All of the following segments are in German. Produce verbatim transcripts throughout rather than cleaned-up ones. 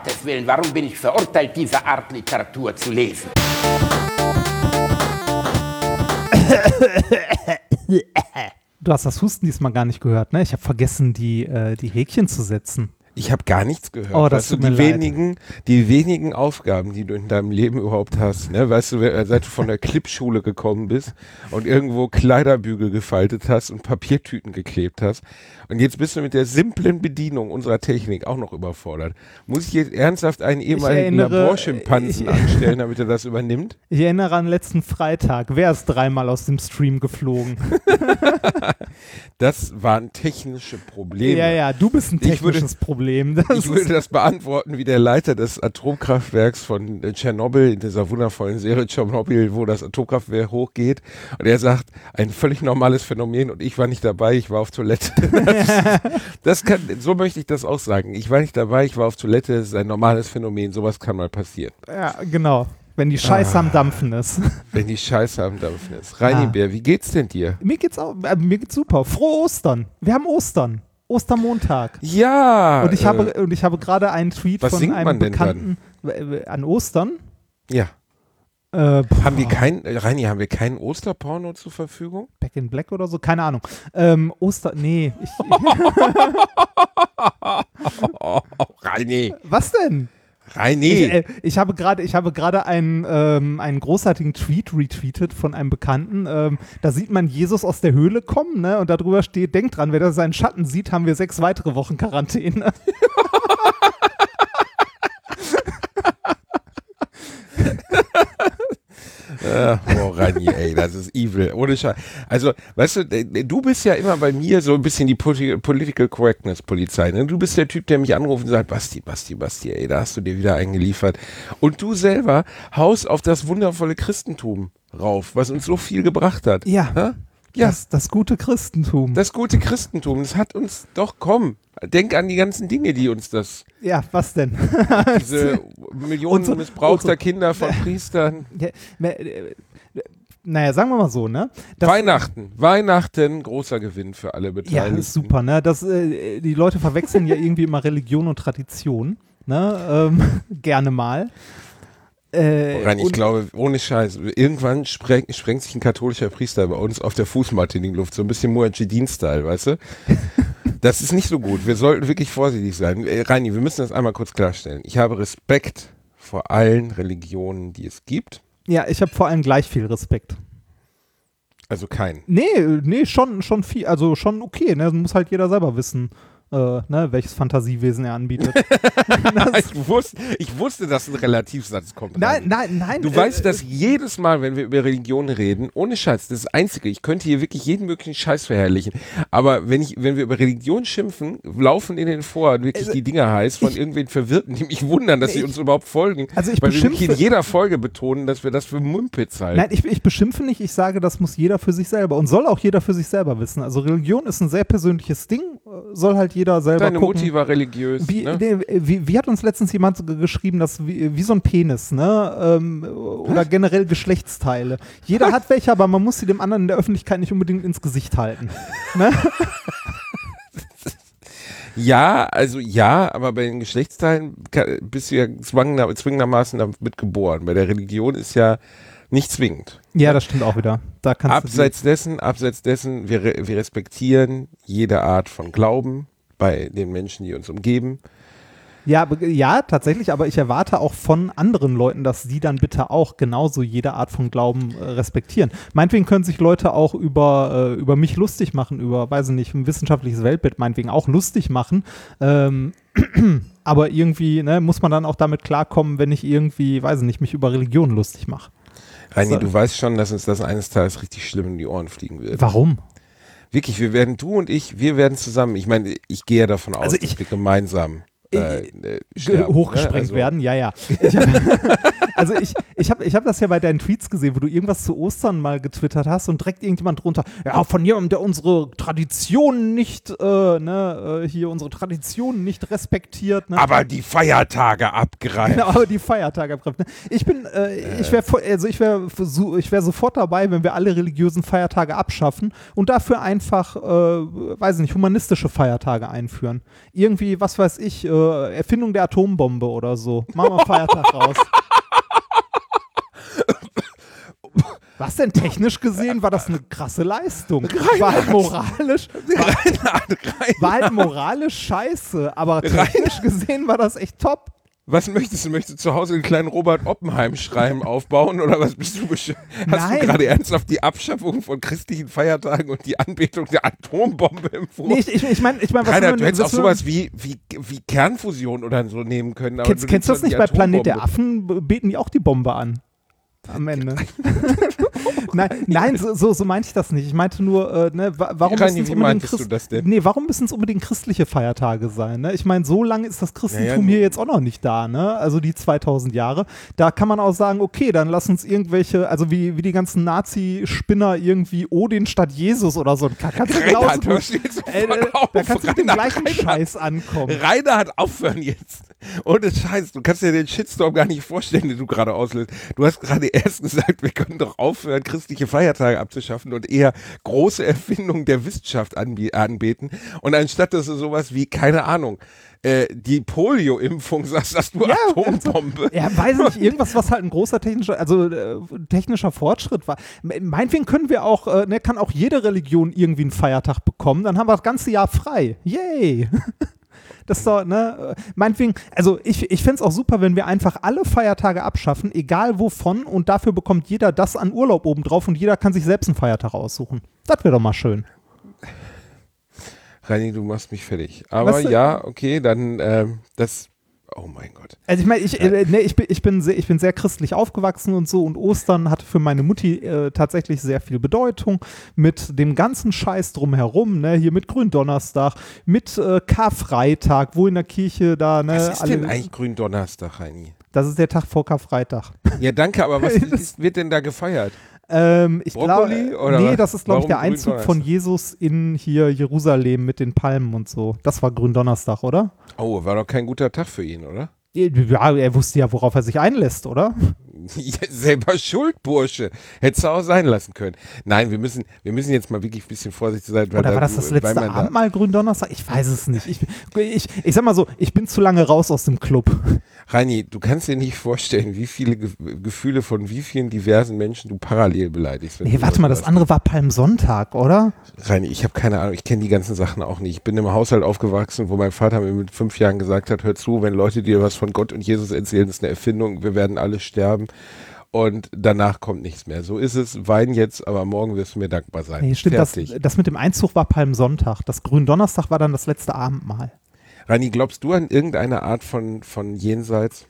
Gottes Willen, warum bin ich verurteilt, diese Art Literatur zu lesen? Du hast das Husten diesmal gar nicht gehört, ne? Ich habe vergessen, die, äh, die Häkchen zu setzen. Ich habe gar nichts gehört. Oh, das weißt du, tut mir die leid. wenigen, die wenigen Aufgaben, die du in deinem Leben überhaupt hast, ne? Weißt du, wer- seit du von der Clipschule gekommen bist und irgendwo Kleiderbügel gefaltet hast und Papiertüten geklebt hast und jetzt bist du mit der simplen Bedienung unserer Technik auch noch überfordert. Muss ich jetzt ernsthaft einen ehemaligen erinnere- Laborschimpansen ich- anstellen, damit er das übernimmt? Ich erinnere an letzten Freitag. Wer ist dreimal aus dem Stream geflogen? Das waren technische Probleme. Ja, ja, du bist ein Ich würde- technisches Problem. Das Ich würde ist, das beantworten wie der Leiter des Atomkraftwerks von äh, Tschernobyl, in dieser wundervollen Serie Tschernobyl, wo das Atomkraftwerk hochgeht. Und er sagt, ein völlig normales Phänomen und ich war nicht dabei, ich war auf Toilette. Das, das kann, so möchte ich das auch sagen. Ich war nicht dabei, ich war auf Toilette, das ist ein normales Phänomen, sowas kann mal passieren. ja, genau. Wenn die Scheiße Ah. am Dampfen ist. Wenn die Scheiße am Dampfen ist. Reini Ah. Bär, wie geht's denn dir? Mir geht's auch, äh, mir geht's super. Frohe Ostern. Wir haben Ostern. Ostermontag. Ja. Und ich äh, habe und ich habe gerade einen Tweet was von singt einem man denn Bekannten äh, an Ostern. Ja. Äh, Haben wir kein, äh, Reini, haben wir keinen Osterporno zur Verfügung? Back in Black oder so, keine Ahnung. Ähm, Oster, nee. Ich, Oh, Reini. was denn? Reini. Ich, äh, ich habe gerade, ich habe gerade einen, ähm, einen großartigen Tweet retweetet von einem Bekannten. Ähm, da sieht man Jesus aus der Höhle kommen, ne? Und darüber steht: Denkt dran, wer da seinen Schatten sieht, haben wir sechs weitere Wochen Quarantäne. Äh, oh, Rani, ey, das ist evil. Ohne Scheiß. Also, weißt du, äh, du bist ja immer bei mir so ein bisschen die Poli- Political Correctness Polizei. Ne? Du bist der Typ, der mich anruft und sagt, Basti, Basti, Basti, ey, da hast du dir wieder eingeliefert. Und du selber haust auf das wundervolle Christentum rauf, was uns so viel gebracht hat. Ja. Hä? Ja, Das, das gute Christentum. das gute Christentum, das hat uns doch, komm, denk an die ganzen Dinge, die uns das, ja, was denn? diese Millionen Unsere- missbrauchter unsere- Kinder von Priestern. Ja, ne, äh, naja, sagen wir mal so, ne? Das, Weihnachten, Weihnachten, großer Gewinn für alle ja, Beteiligten. ist super, ne? Das, äh, die Leute verwechseln ja irgendwie immer Religion und Tradition, ne? Ähm, gerne mal. Äh, Rein, ich und- glaube, ohne Scheiß, irgendwann spreng, sprengt sich ein katholischer Priester bei uns auf der Fußmatte in die Luft, so ein bisschen Mujahedin-Style, weißt du? Das ist nicht so gut. Wir sollten wirklich vorsichtig sein. Äh, Reini, wir müssen das einmal kurz klarstellen. Ich habe Respekt vor allen Religionen, die es gibt. Ja, ich habe vor allem gleich viel Respekt. Also keinen. Nee, nee, schon, schon viel, also schon okay, ne? Muss halt jeder selber wissen, äh, ne, welches Fantasiewesen er anbietet. Das, Ich wusste, ich wusste, dass ein Relativsatz kommt. nein, Reini. nein, nein. Du äh, weißt, dass jedes Mal, wenn wir über Religion reden, ohne Scheiß, das ist das Einzige, ich könnte hier wirklich jeden möglichen Scheiß verherrlichen, aber wenn ich, wenn wir über Religion schimpfen, laufen in den vor wirklich Also, die Dinger heiß von ich- irgendwen Verwirrten, die mich wundern, dass Nee, sie uns überhaupt folgen, Also ich weil wir wirklich in beschimpfe- jeder Folge betonen, dass wir das für Mumpitz halten. Nein, ich, ich beschimpfe nicht, ich sage, das muss jeder für sich selber und soll auch jeder für sich selber wissen. Also Religion ist ein sehr persönliches Ding, äh, soll halt jeder selber Deine gucken. Mutti war religiös, Wie, ne? nee, wie, wie hat uns letztens jemand so ge- geschrieben, dass wie, wie so ein Penis, ne? Ähm, oder generell Geschlechtsteile. Jeder hat welche, aber man muss sie dem anderen in der Öffentlichkeit nicht unbedingt ins Gesicht halten. Ne? Ja, also ja, aber bei den Geschlechtsteilen ka- bist du ja zwangender, zwingendermaßen damit geboren. Bei der Religion ist ja nicht zwingend. Ja, das stimmt auch wieder. Da kannst Abseits dessen, abseits dessen, wir, re- wir respektieren jede Art von Glauben bei den Menschen, die uns umgeben. du die, ja, be- ja, tatsächlich, aber ich erwarte auch von anderen Leuten, dass sie dann bitte auch genauso jede Art von Glauben äh, respektieren. Meinetwegen können sich Leute auch über, äh, über mich lustig machen, über, weiß ich nicht, ein wissenschaftliches Weltbild meinetwegen auch lustig machen. Ähm, aber irgendwie ne, muss man dann auch damit klarkommen, wenn ich irgendwie, weiß ich nicht, mich über Religion lustig mache. Reini, So. du weißt schon, dass uns das eines Tages richtig schlimm in die Ohren fliegen wird. Warum? Wirklich, wir werden, du und ich, wir werden zusammen, ich meine, ich gehe ja davon aus, Also ich- dass wir gemeinsam äh, äh, sterben, hochgesprengt ne? Also, werden, ja, ja. Ich hab, also ich, ich habe ich hab das ja bei deinen Tweets gesehen, wo du irgendwas zu Ostern mal getwittert hast und direkt irgendjemand drunter, ja, von jemandem, der unsere Traditionen nicht, äh, ne, äh, hier unsere Traditionen nicht respektiert. Ne? Aber die Feiertage abgreifen. Genau, aber die Feiertage abgreift. Ne? Ich bin, äh, ich wäre also ich wäre ich wär sofort dabei, wenn wir alle religiösen Feiertage abschaffen und dafür einfach, äh, weiß ich nicht, humanistische Feiertage einführen. Irgendwie, was weiß ich, äh, äh, Erfindung der Atombombe oder so. Machen wir einen Feiertag raus. Was denn technisch gesehen war das eine krasse Leistung. Reinhard. War halt moralisch, war, Reinhard, Reinhard. war halt moralisch scheiße, aber technisch gesehen war das echt top. Was möchtest du? Möchtest du zu Hause einen kleinen Robert Oppenheim-Schrein aufbauen oder was bist du besch- Hast Nein. du gerade ernsthaft die Abschaffung von christlichen Feiertagen und die Anbetung der Atombombe empfohlen? Nee, ich, ich, ich meine, ich mein, was Reinhard, wir- du hättest auch was wir- sowas wie, wie, wie Kernfusion oder so nehmen können. aber Kennst, kennst du das nimmst nicht? dann Bei die Planet der Atombombe. Affen beten die auch die Bombe an. Am Ende. nein, nein so, so, so meinte ich das nicht. Ich meinte nur, äh, ne, wa- warum Rani, müssen es wie unbedingt meintest du Christ- das denn? Nee, warum müssen es unbedingt christliche Feiertage sein? Ne? Ich meine, so lange ist das Christentum Naja, hier jetzt auch noch nicht da, ne? Also die zweitausend Jahre. Da kann man auch sagen, okay, dann lass uns irgendwelche, also wie, wie die ganzen Nazi-Spinner irgendwie Odin statt Jesus oder so. Kann, kannst du genauso Reinhard, gut, hörst du jetzt äh, sofort äh, auf? da kannst du mit dem Reinhard, gleichen Reinhard. Scheiß ankommen. Reinhard, aufhören jetzt. Ohne Scheiß, du kannst dir den Shitstorm gar nicht vorstellen, den du gerade auslöst. Du hast gerade erst gesagt, wir können doch aufhören, christliche Feiertage abzuschaffen und eher große Erfindungen der Wissenschaft anbie- anbeten. Und anstatt dass du sowas wie, keine Ahnung, äh, die Polio-Impfung sagst, sagst du Ja, Atombombe. Ja, weiß ich nicht, irgendwas, was halt ein großer technischer, also äh, technischer Fortschritt war. Me- Meinetwegen können wir auch, äh, ne, kann auch jede Religion irgendwie einen Feiertag bekommen, dann haben wir das ganze Jahr frei. Yay! Das ist doch, ne, äh, meinetwegen, also ich, ich fände es auch super, wenn wir einfach alle Feiertage abschaffen, egal wovon, und dafür bekommt jeder das an Urlaub obendrauf und jeder kann sich selbst einen Feiertag aussuchen. Das wäre doch mal schön. Reini, du machst mich fertig. Aber Was denn? ja, okay, dann ähm, das, oh mein Gott. Also ich meine, ich, äh, ne, ich, bin, ich, bin sehr, ich bin sehr christlich aufgewachsen und so, und Ostern hatte für meine Mutti äh, tatsächlich sehr viel Bedeutung mit dem ganzen Scheiß drumherum, ne, hier mit Gründonnerstag, mit äh, Karfreitag, wo in der Kirche da, ne, Was ist alle, denn eigentlich Gründonnerstag, Reini? das ist der Tag vor Karfreitag. Ja, danke, aber was ist, wird denn da gefeiert? Ähm, ich Brokkoli glaube, oder nee, was? das ist, glaube ich, Warum der Einzug von Gründonnerstag? Jesus in hier Jerusalem mit den Palmen und so. Das war Gründonnerstag, oder? Oh, war doch kein guter Tag für ihn, oder? Ja, er wusste ja, worauf er sich einlässt, oder? Ja, selber schuld, Bursche. Hättest du auch sein lassen können. Nein, wir müssen, wir müssen jetzt mal wirklich ein bisschen vorsichtig sein. Weil Oder da, war das das weil letzte man da- Abendmahl Gründonnerstag? Ich weiß es nicht. Ich, ich, ich sag mal so, ich bin zu lange raus aus dem Club. Reini, du kannst dir nicht vorstellen, wie viele Ge Gefühle von wie vielen diversen Menschen du parallel beleidigst. wenn Nee, du warte mal, das sowas andere war Palmsonntag, oder? machst. Reini, ich habe keine Ahnung, ich kenne die ganzen Sachen auch nicht. Ich bin im Haushalt aufgewachsen, wo mein Vater mir mit fünf Jahren gesagt hat, hör zu, wenn Leute dir was von Gott und Jesus erzählen, das ist eine Erfindung, wir werden alle sterben. Und danach kommt nichts mehr. So ist es, wein jetzt, aber morgen wirst du mir dankbar sein. Nee, stimmt, das, Fertig. das mit dem Einzug war Palmsonntag. Das Gründonnerstag war dann das letzte Abendmahl. Reini, glaubst du an irgendeine Art von, von Jenseits?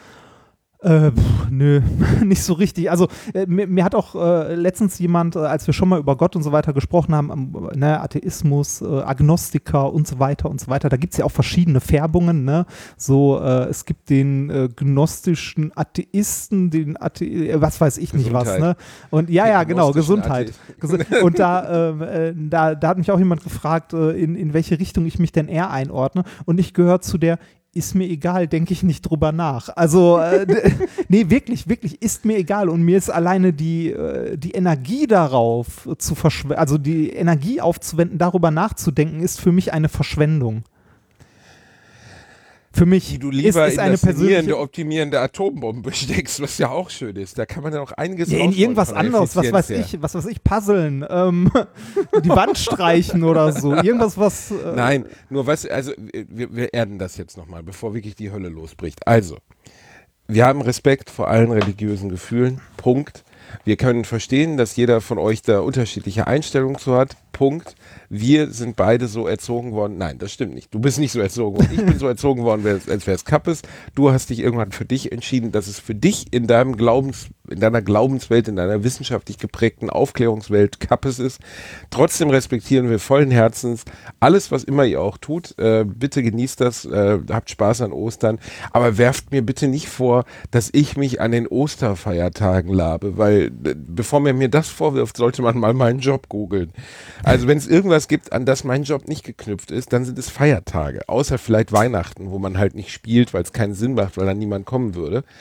Äh, pff, nö, nicht so richtig. Also äh, mir, mir hat auch äh, letztens jemand, äh, als wir schon mal über Gott und so weiter gesprochen haben, ähm, ne, Atheismus, äh, Agnostiker und so weiter und so weiter, da gibt es ja auch verschiedene Färbungen, ne? So, äh, es gibt den äh, gnostischen Atheisten, den Athe äh, was weiß ich nicht was, Gesundheit. ne? Und ja, ja, Den genau, gnostischen Gesundheit. Gesu- und da, ähm, äh, da, da hat mich auch jemand gefragt, äh, in, in welche Richtung ich mich denn eher einordne. Und ich gehöre zu der ist mir egal, denke ich nicht drüber nach. Also, äh, d- nee, wirklich, wirklich, ist mir egal. Und mir ist alleine die, äh, die Energie darauf zu verschwenden, also die Energie aufzuwenden, darüber nachzudenken, ist für mich eine Verschwendung. Für mich Die du ist, lieber ist in eine das sanierende, persönliche, optimierende Atombombe steckst, was ja auch schön ist. Da kann man ja auch einiges ja, in rausholen irgendwas von der anderes, was weiß Effizienz her. ich, was weiß ich, puzzeln, ähm, die Wand streichen oder so. Irgendwas, was. Äh, Nein, nur was, also wir, wir erden das jetzt nochmal, bevor wirklich die Hölle losbricht. Also, wir haben Respekt vor allen religiösen Gefühlen, Punkt. Wir können verstehen, dass jeder von euch da unterschiedliche Einstellungen zu hat, Punkt. Wir sind beide so erzogen worden, nein, das stimmt nicht. Du bist nicht so erzogen worden, ich bin so erzogen worden, als wäre es Kappes. Du hast dich irgendwann für dich entschieden, dass es für dich in deinem Glaubens, in deiner Glaubenswelt, in deiner wissenschaftlich geprägten Aufklärungswelt Kappes ist. Trotzdem respektieren wir vollen Herzens alles, was immer ihr auch tut. Äh, bitte genießt das, äh, habt Spaß an Ostern, aber werft mir bitte nicht vor, dass ich mich an den Osterfeiertagen labe, weil äh, bevor man mir das vorwirft, sollte man mal meinen Job googeln. Also wenn es irgendwas gibt, an das mein Job nicht geknüpft ist, dann sind es Feiertage, außer vielleicht Weihnachten, wo man halt nicht spielt, weil es keinen Sinn macht, weil dann niemand kommen würde.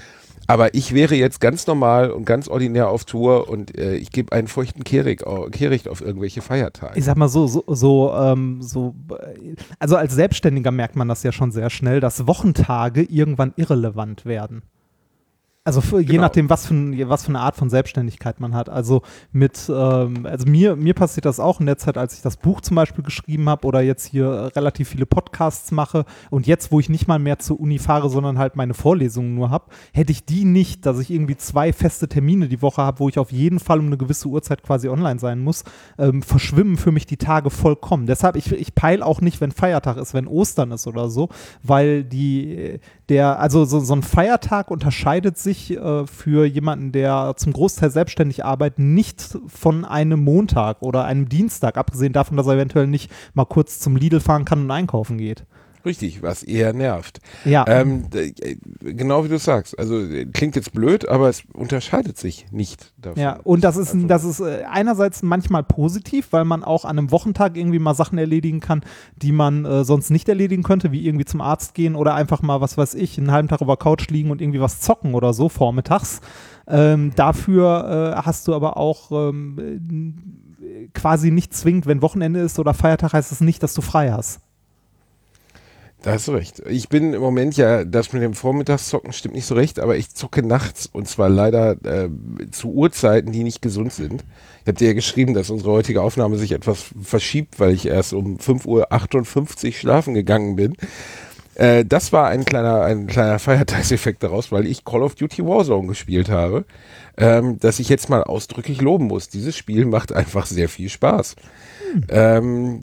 Aber ich wäre jetzt ganz normal und ganz ordinär auf Tour und äh, ich gebe einen feuchten Kehricht, Kehricht auf irgendwelche Feiertage. Ich sag mal so, so, so, ähm, so, also als Selbstständiger merkt man das ja schon sehr schnell, dass Wochentage irgendwann irrelevant werden. Also für, je Genau. nachdem, was für, ein, was für eine Art von Selbstständigkeit man hat. Also mit, ähm, also mir, mir passiert das auch in der Zeit, als ich das Buch zum Beispiel geschrieben habe oder jetzt hier äh, relativ viele Podcasts mache und jetzt, wo ich nicht mal mehr zur Uni fahre, sondern halt meine Vorlesungen nur habe, hätte ich die nicht, dass ich irgendwie zwei feste Termine die Woche habe, wo ich auf jeden Fall um eine gewisse Uhrzeit quasi online sein muss, ähm, verschwimmen für mich die Tage vollkommen. Deshalb, ich, ich peile auch nicht, wenn Feiertag ist, wenn Ostern ist oder so, weil die, der, also so, so ein Feiertag unterscheidet sich für jemanden, der zum Großteil selbstständig arbeitet, nicht von einem Montag oder einem Dienstag, abgesehen davon, dass er eventuell nicht mal kurz zum Lidl fahren kann und einkaufen geht. Richtig, was eher nervt. Ja. Ähm, d- genau wie du sagst. Also äh, klingt jetzt blöd, aber es unterscheidet sich nicht davon. Ja, und das ist, Also, das ist äh, einerseits manchmal positiv, weil man auch an einem Wochentag irgendwie mal Sachen erledigen kann, die man äh, sonst nicht erledigen könnte, wie irgendwie zum Arzt gehen oder einfach mal, was weiß ich, einen halben Tag auf der Couch liegen und irgendwie was zocken oder so vormittags. Ähm, dafür äh, hast du aber auch ähm, äh, quasi nicht zwingend, wenn Wochenende ist oder Feiertag, heißt es nicht, dass du frei hast. Da hast du recht. Ich bin im Moment ja, das mit dem Vormittagszocken stimmt nicht so recht, aber ich zocke nachts und zwar leider äh, zu Uhrzeiten, die nicht gesund sind. Ich habe dir ja geschrieben, dass unsere heutige Aufnahme sich etwas verschiebt, weil ich erst um fünf Uhr achtundfünfzig schlafen gegangen bin. Äh, das war ein kleiner, ein kleiner Feiertagseffekt daraus, weil ich Call of Duty Warzone gespielt habe, ähm, dass ich jetzt mal ausdrücklich loben muss. Dieses Spiel macht einfach sehr viel Spaß. Hm. Ähm,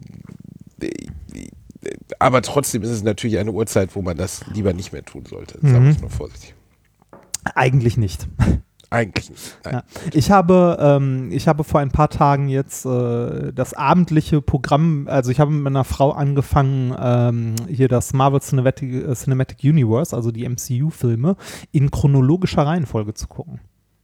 aber trotzdem ist es natürlich eine Uhrzeit, wo man das lieber nicht mehr tun sollte. Mhm. Sagen wir es mal vorsichtig. Eigentlich nicht. Eigentlich nicht. Nein. Ja. Ich habe, ähm, ich habe vor ein paar Tagen jetzt äh, das abendliche Programm, also ich habe mit meiner Frau angefangen, ähm, hier das Marvel Cinematic, äh, Cinematic Universe, also die M C U-Filme, in chronologischer Reihenfolge zu gucken.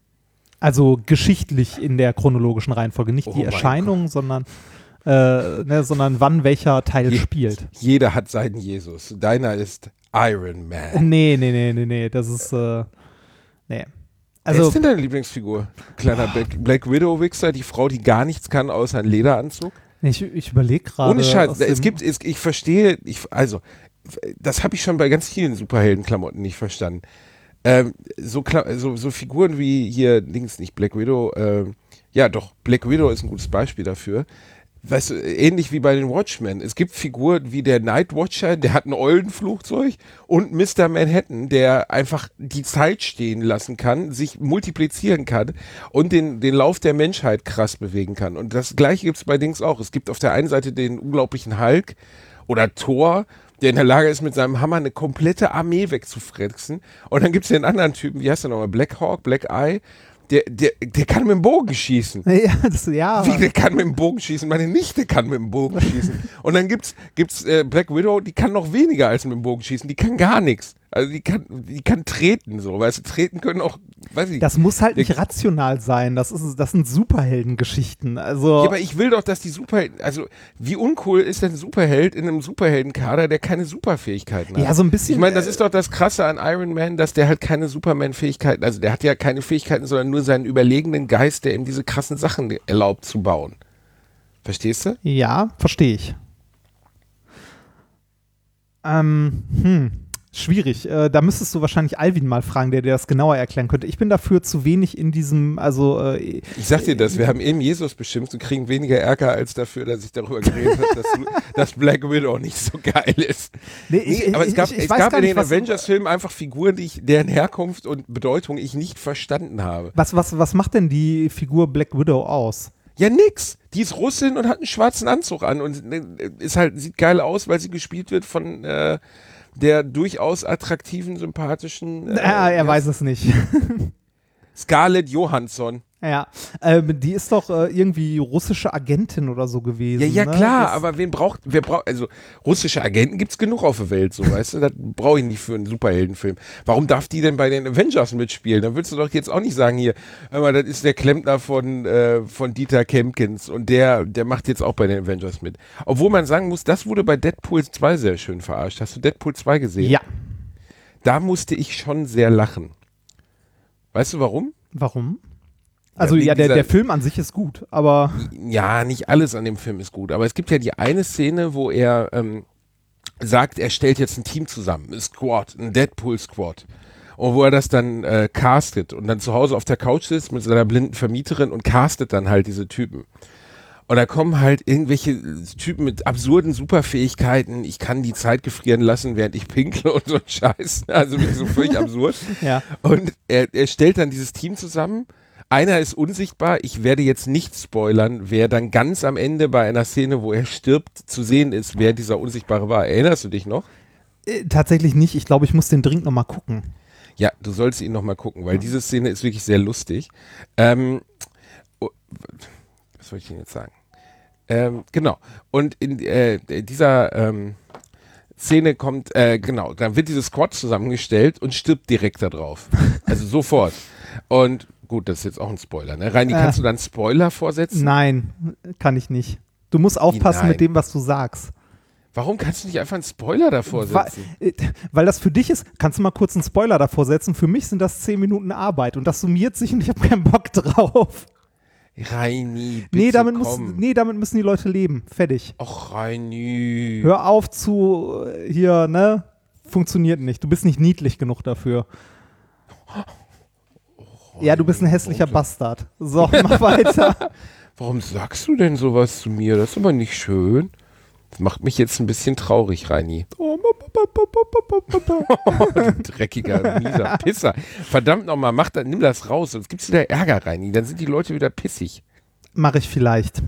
Also geschichtlich in der chronologischen Reihenfolge, nicht Oh die mein Erscheinung, Gott. sondern Äh, ne, sondern wann welcher Teil Je- spielt. Jeder hat seinen Jesus. Deiner ist Iron Man. Nee, nee, nee, nee, nee, das ist, äh, nee. Wer Also, ist denn deine Lieblingsfigur? Kleiner Black, Black Widow-Wichser, die Frau, die gar nichts kann außer einen Lederanzug? ich, ich überlege gerade. Ohne Scheiß, aus es dem- gibt, es, ich verstehe, ich, also, das habe ich schon bei ganz vielen Superheldenklamotten nicht verstanden. Ähm, so, Kla- so, so Figuren wie hier, links nicht Black Widow, ähm, ja doch, Black Widow ist ein gutes Beispiel dafür. Weißt du, ähnlich wie bei den Watchmen. Es gibt Figuren wie der Night Watcher, der hat ein Eulenflugzeug, und Mister Manhattan, der einfach die Zeit stehen lassen kann, sich multiplizieren kann und den, den Lauf der Menschheit krass bewegen kann. Und das Gleiche gibt es bei Dings auch. Es gibt auf der einen Seite den unglaublichen Hulk oder Thor, der in der Lage ist, mit seinem Hammer eine komplette Armee wegzufressen. Und dann gibt es den anderen Typen, wie heißt der nochmal? Black Hawk, Black Eye. Der, der, der kann mit dem Bogen schießen. Ja, das, ja. Wie, der kann mit dem Bogen schießen? Meine Nichte kann mit dem Bogen schießen. Und dann gibt's, gibt's äh, Black Widow, die kann noch weniger als mit dem Bogen schießen. Die kann gar nichts. Also die kann, die kann treten so. Weißt du, treten können auch, weiß ich. Das muss halt Der- nicht rational sein. Das, ist, das sind Superheldengeschichten. Also, Ja, aber ich will doch, dass die Superhelden, also wie uncool ist denn ein Superheld in einem Superheldenkader, der keine Superfähigkeiten hat? ja, so ein bisschen. Ich meine, das ist doch das Krasse an Iron Man, dass der halt keine Superman-Fähigkeiten, also der hat ja keine Fähigkeiten, sondern nur seinen überlegenen Geist, der ihm diese krassen Sachen erlaubt zu bauen. Verstehst du? Ja, verstehe ich. Ähm, hm, schwierig. Äh, da müsstest du wahrscheinlich Alvin mal fragen, der dir das genauer erklären könnte. Ich bin dafür zu wenig in diesem, also äh, Ich sag dir das, wir haben eben Jesus beschimpft und kriegen weniger Ärger als dafür, dass ich darüber geredet habe, dass, dass Black Widow nicht so geil ist. nee, Nee, ich, aber es ich, gab, ich, ich es weiß gab gar in nicht, den was, Avengers-Filmen einfach Figuren, die ich, deren Herkunft und Bedeutung ich nicht verstanden habe. was, was, was macht denn die Figur Black Widow aus? Ja, nix. Die ist Russin und hat einen schwarzen Anzug an und äh, ist halt, sieht geil aus, weil sie gespielt wird von äh, der durchaus attraktiven, sympathischen äh, Ah, er ja, weiß es nicht. Scarlett Johansson. Ja, ähm, die ist doch äh, irgendwie russische Agentin oder so gewesen. Ja, ja, ne? klar, Das- aber wen braucht, wer braucht, also russische Agenten gibt's genug auf der Welt, so, weißt du, das brauche ich nicht für einen Superheldenfilm. Warum darf die denn bei den Avengers mitspielen? Dann willst du doch jetzt auch nicht sagen, hier, hör mal, das ist der Klempner von, äh, von Dieter Kempkins und der, der macht jetzt auch bei den Avengers mit. Obwohl man sagen muss, das wurde bei Deadpool zwei sehr schön verarscht. Hast du Deadpool zwei gesehen? Ja. Da musste ich schon sehr lachen. Weißt du warum? Warum? Also wegen ja, der, dieser- der Film an sich ist gut, aber Ja, nicht alles an dem Film ist gut, aber es gibt ja die eine Szene, wo er ähm, sagt, er stellt jetzt ein Team zusammen, ein Squad, ein Deadpool-Squad. Und wo er das dann äh, castet und dann zu Hause auf der Couch sitzt mit seiner blinden Vermieterin und castet dann halt diese Typen. Und da kommen halt irgendwelche Typen mit absurden Superfähigkeiten. Ich kann die Zeit gefrieren lassen, während ich pinkle und so ein Scheiß. Also wirklich so völlig absurd. ja. Und er, er stellt dann dieses Team zusammen. Einer ist unsichtbar. Ich werde jetzt nicht spoilern, wer dann ganz am Ende bei einer Szene, wo er stirbt, zu sehen ist, wer dieser Unsichtbare war. Erinnerst du dich noch? Äh, tatsächlich nicht. Ich glaube, ich muss den dringend nochmal gucken. Ja, du sollst ihn nochmal gucken, weil diese Szene ist wirklich sehr lustig. Ähm, oh, was soll ich denn jetzt sagen? Ähm, genau. Und in äh, dieser ähm, Szene kommt, äh, genau, dann wird dieses Squad zusammengestellt und stirbt direkt da drauf. Also sofort. Und gut, das ist jetzt auch ein Spoiler, ne? Reini, Äh. kannst du dann Spoiler vorsetzen? Nein, kann ich nicht. Du musst aufpassen nein? mit dem, was du sagst. Warum kannst du nicht einfach einen Spoiler davor Wa- setzen? äh, Weil das für dich ist, kannst du mal kurz einen Spoiler davor setzen? Für mich sind das zehn Minuten Arbeit und das summiert sich und ich habe keinen Bock drauf. Reini, bitte Nee damit, muss, komm. nee, damit müssen die Leute leben. Fertig. Och, Reini. Hör auf zu äh, hier, ne? Funktioniert nicht. Du bist nicht niedlich genug dafür. Ja, du bist ein hässlicher Bastard. So, mach weiter. Warum sagst du denn sowas zu mir? Das ist aber nicht schön. Das macht mich jetzt ein bisschen traurig, Reini. Du dreckiger, mieser Pisser. Verdammt nochmal, mach da, nimm das raus, sonst gibt's wieder Ärger, Reini. Dann sind die Leute wieder pissig. Mach ich vielleicht.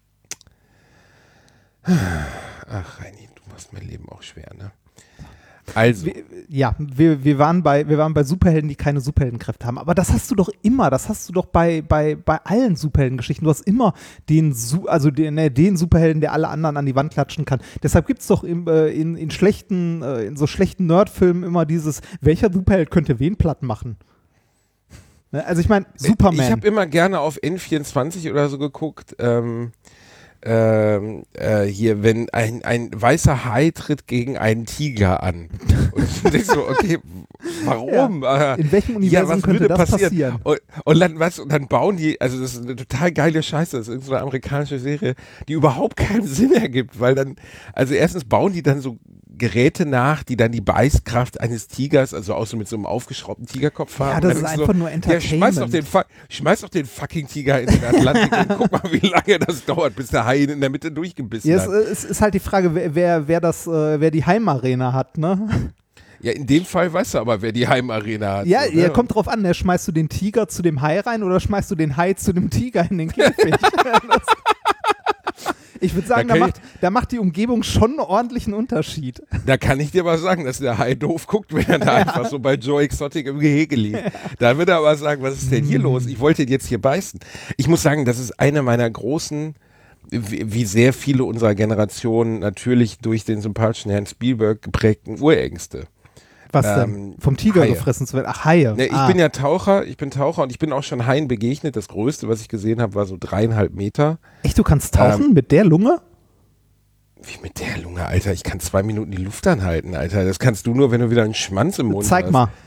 Ach, Reini, du machst mein Leben auch schwer, ne? Also, Wir, ja, wir, wir, waren bei, wir waren bei Superhelden, die keine Superheldenkräfte haben. Aber das hast du doch immer. Das hast du doch bei, bei, bei allen Superheldengeschichten. Du hast immer den, Su- also den, ne, den Superhelden, der alle anderen an die Wand klatschen kann. Deshalb gibt es doch in, äh, in, in schlechten, äh, in so schlechten Nerdfilmen immer dieses, welcher Superheld könnte wen platt machen? Ne, also ich meine, Superman. ich habe immer gerne auf N vierundzwanzig oder so geguckt, ähm, ähm, äh, hier, wenn ein, ein weißer Hai tritt gegen einen Tiger an. Und ich denke so, okay, warum? Ja. Äh, In welchem ja, Universum was könnte würde das passieren? passieren? Und, und, dann, was, und dann bauen die, also das ist eine total geile Scheiße, das ist so eine amerikanische Serie, die überhaupt keinen Sinn ergibt, weil dann, also erstens bauen die dann so Geräte nach, die dann die Beißkraft eines Tigers, also auch so mit so einem aufgeschraubten Tigerkopf haben. Ja, das Dann ist denkst du einfach nur Ja, schmeiß Entertainment. doch, den, fu- schmeiß doch den fucking Tiger in den Atlantik und guck mal, wie lange das dauert, bis der Hai ihn in der Mitte durchgebissen Ja, es, hat. es ist halt die Frage, wer, wer, wer, das, äh, wer die Heimarena hat, ne? Ja, in dem Fall weißt du aber, wer die Heimarena hat. Ja, so, ne? ja, kommt drauf an, ne? Schmeißt du den Tiger zu dem Hai rein oder schmeißt du den Hai zu dem Tiger in den Käfig? Das, ich würde sagen, Da da, kann macht, da macht die Umgebung schon einen ordentlichen Unterschied. Da kann ich dir aber sagen, dass der Hai doof guckt, wenn er da einfach so bei Joe Exotic im Gehege liegt. Da wird er aber sagen, was ist denn hier los? Ich wollte ihn jetzt hier beißen. Ich muss sagen, das ist eine meiner großen, wie, wie sehr viele unserer Generation natürlich durch den sympathischen Herrn Spielberg geprägten Urängste. Was Ähm, denn? Vom Tiger Haie. gefressen zu werden? Ach, Haie. Ne, ich ah. bin ja Taucher, ich bin Taucher und ich bin auch schon Haien begegnet. Das größte, was ich gesehen habe, war so dreieinhalb Meter. Echt, du kannst tauchen ähm, mit der Lunge? Wie mit der Lunge, Alter. Ich kann zwei Minuten die Luft anhalten, Alter. Das kannst du nur, wenn du wieder einen Schmanz im Mund hast. Zeig mal.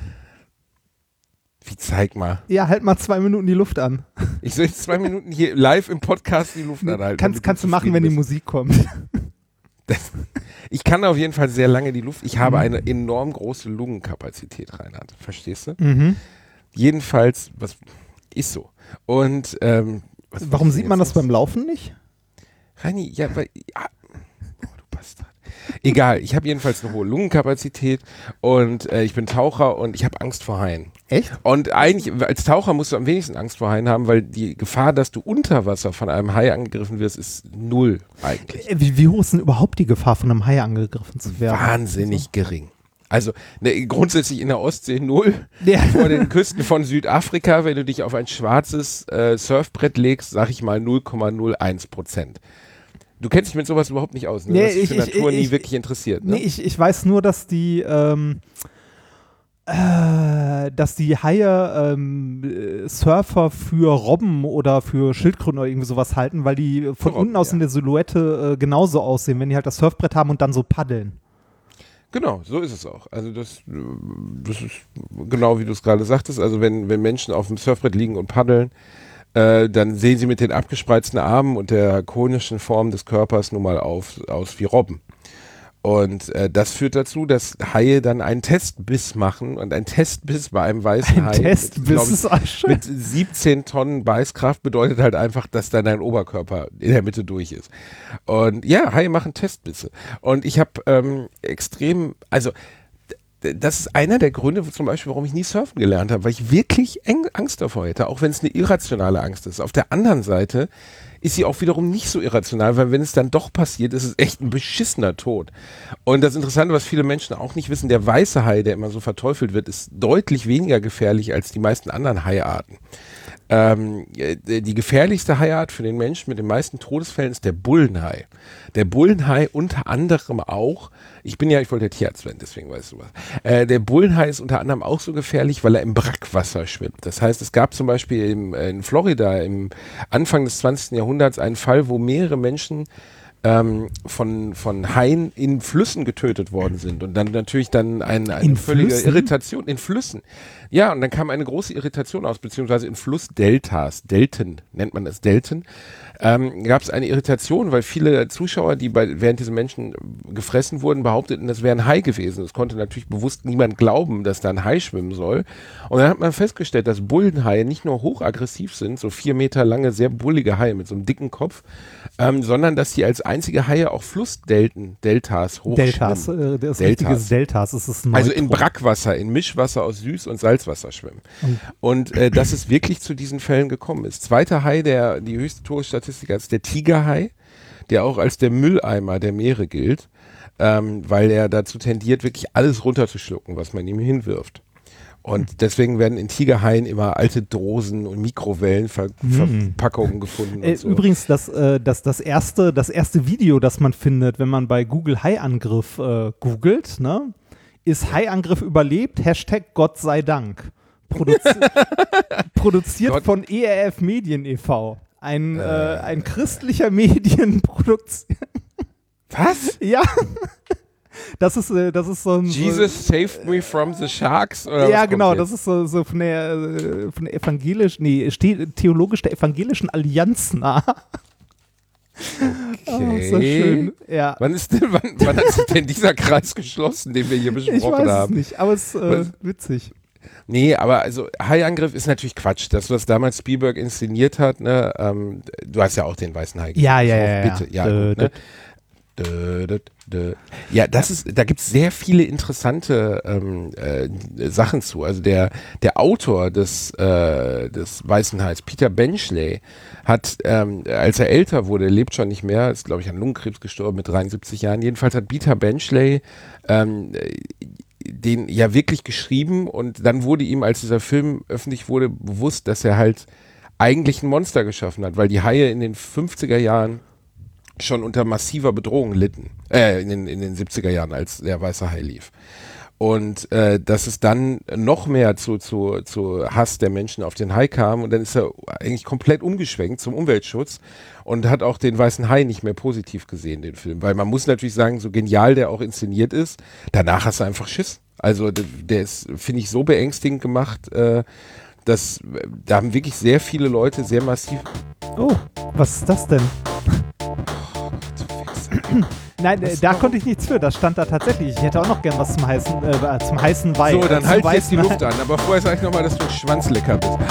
Wie zeig mal? Ja, halt mal zwei Minuten die Luft an. Ich soll jetzt zwei Minuten hier live im Podcast die Luft anhalten. kannst damit kannst du zufrieden machen, wenn die bist. Musik kommt. Das, ich kann auf jeden Fall sehr lange die Luft. Ich habe Mhm. eine enorm große Lungenkapazität, Reinhard. Verstehst du? Mhm. Jedenfalls, was ist so. Und ähm, was Warum was sieht ist man denn das jetzt beim los? Laufen nicht? Reini, ja, weil. Ja. Oh, du Bastard. Egal, ich habe jedenfalls eine hohe Lungenkapazität und äh, ich bin Taucher und ich habe Angst vor Haien. Echt? Und eigentlich, als Taucher musst du am wenigsten Angst vor Haien haben, weil die Gefahr, dass du unter Wasser von einem Hai angegriffen wirst, ist null eigentlich. Äh, Wie, wie hoch ist denn überhaupt die Gefahr, von einem Hai angegriffen zu werden? Wahnsinnig gering. Also ne, grundsätzlich in der Ostsee null. Ja. Vor den Küsten von Südafrika, wenn du dich auf ein schwarzes äh, Surfbrett legst, sag ich mal null Komma null eins Prozent. Du kennst dich mit sowas überhaupt nicht aus, ne? Nee, Du hast dich ich- für ich- Natur nie ich- wirklich interessiert, ne? Nee, ich, ich weiß nur, dass die, ähm, äh, dass die Haie ähm, äh, Surfer für Robben oder für Schildkröten oder irgendwie sowas halten, weil die von Für Robben, unten aus ja. in der Silhouette äh, genauso aussehen, wenn die halt das Surfbrett haben und dann so paddeln. Genau, so ist es auch. Also das, das ist genau wie du es gerade sagtest. Also wenn, wenn Menschen auf dem Surfbrett liegen und paddeln, äh, dann sehen sie mit den abgespreizten Armen und der konischen Form des Körpers nun mal auf, aus wie Robben. Und äh, das führt dazu, dass Haie dann einen Testbiss machen und ein Testbiss bei einem weißen Ein Hai Testbiss mit, glaub ist auch ich, schön. mit siebzehn Tonnen Beißkraft bedeutet halt einfach, dass dann dein Oberkörper in der Mitte durch ist. Und ja, Haie machen Testbisse. Und ich habe ähm, extrem, also d- das ist einer der Gründe zum Beispiel, warum ich nie surfen gelernt habe, weil ich wirklich eng Angst davor hätte, auch wenn es eine irrationale Angst ist. Auf der anderen Seite ist sie auch wiederum nicht so irrational, weil wenn es dann doch passiert, ist es echt ein beschissener Tod. Und das Interessante, was viele Menschen auch nicht wissen, der weiße Hai, der immer so verteufelt wird, ist deutlich weniger gefährlich als die meisten anderen Haiarten. Ähm, die gefährlichste Haiart für den Menschen mit den meisten Todesfällen ist der Bullenhai. Der Bullenhai unter anderem auch, ich bin ja, ich wollte ja Tierarzt werden, deswegen weißt du was. Äh, der Bullenhai ist unter anderem auch so gefährlich, weil er im Brackwasser schwimmt. Das heißt, es gab zum Beispiel im, in Florida im Anfang des zwanzigsten Jahrhunderts einen Fall, wo mehrere Menschen ähm, von, von Haien in Flüssen getötet worden sind und dann natürlich dann ein, eine In völlige Flüssen? Irritation in Flüssen. Ja, und dann kam eine große Irritation aus, beziehungsweise in Flussdeltas, Delten nennt man das, Delten, ähm, gab es eine Irritation, weil viele Zuschauer, die bei, während diese Menschen gefressen wurden, behaupteten, das wäre ein Hai gewesen. Es konnte natürlich bewusst niemand glauben, dass da ein Hai schwimmen soll. Und dann hat man festgestellt, dass Bullenhaie nicht nur hochaggressiv sind, so vier Meter lange, sehr bullige Haie mit so einem dicken Kopf, ähm, sondern dass sie als einzige Haie auch Flussdelten, Deltas hochschwimmen. Deltas, äh, das Deltas. richtige Deltas, es ist Also in Neutrum. Brackwasser, in Mischwasser aus Süß- und Salzwasser schwimmen. Und äh, dass es wirklich zu diesen Fällen gekommen ist. Zweiter Hai, der die höchste Todesstatistik hat, ist der Tigerhai, der auch als der Mülleimer der Meere gilt, ähm, weil er dazu tendiert, wirklich alles runterzuschlucken, was man ihm hinwirft. Und deswegen werden in Tigerhaien immer alte Dosen und Mikrowellenverpackungen Hm. gefunden. Äh, Und so. Übrigens, das, äh, das, das, erste, das erste Video, das man findet, wenn man bei Google Haiangriff äh, googelt, ne, ist Haiangriff überlebt, Hashtag Gott sei Dank. Produzi produziert Gott. von E R F Medien e V. Ein, äh. Äh, ein christlicher Medienproduktion. Was? Ja. Das ist, äh, das ist so ein. Jesus so, saved me from the sharks? Oder ja, was genau, kommt das ist so, so von der, äh, von der evangelischen, nee, steht theologisch der evangelischen Allianz nah. Okay. Oh, ist das schön. Ja. Wann, ist denn, wann, wann hat sich denn dieser Kreis geschlossen, den wir hier besprochen Ich weiß haben? es nicht, aber es ist äh, witzig. Nee, aber also Haiangriff ist natürlich Quatsch. Das, was damals Spielberg inszeniert hat, ne, ähm, du hast ja auch den weißen Hai gesehen. Ja, ja, so, ja. Bitte, ja. ja. Gut, ne? Dö, dö, dö. Ja, das ist, da gibt es sehr viele interessante ähm, äh, Sachen zu. Also der, der Autor des, äh, des Weißen Hais, Peter Benchley, hat, ähm, als er älter wurde, lebt schon nicht mehr, ist glaube ich an Lungenkrebs gestorben mit dreiundsiebzig Jahren. Jedenfalls hat Peter Benchley ähm, den ja wirklich geschrieben und dann wurde ihm, als dieser Film öffentlich wurde, bewusst, dass er halt eigentlich ein Monster geschaffen hat, weil die Haie in den fünfziger Jahren schon unter massiver Bedrohung litten, äh, in den, in den siebziger Jahren, als der weiße Hai lief. Und äh, dass es dann noch mehr zu, zu, zu Hass der Menschen auf den Hai kam und dann ist er eigentlich komplett umgeschwenkt zum Umweltschutz und hat auch den weißen Hai nicht mehr positiv gesehen, den Film. Weil man muss natürlich sagen, so genial der auch inszeniert ist, danach hast du einfach Schiss. Also der, der ist, finde ich, so beängstigend gemacht, äh, dass da haben wirklich sehr viele Leute sehr massiv... Oh, was ist das denn? Nein, äh, da konnte ich nichts für, das stand da tatsächlich. Ich hätte auch noch gern was zum heißen, äh, zum heißen Wein. So, dann äh, halt jetzt weißen die Luft Hai. an. Aber vorher sage ich nochmal, dass du ein Schwanzlecker bist.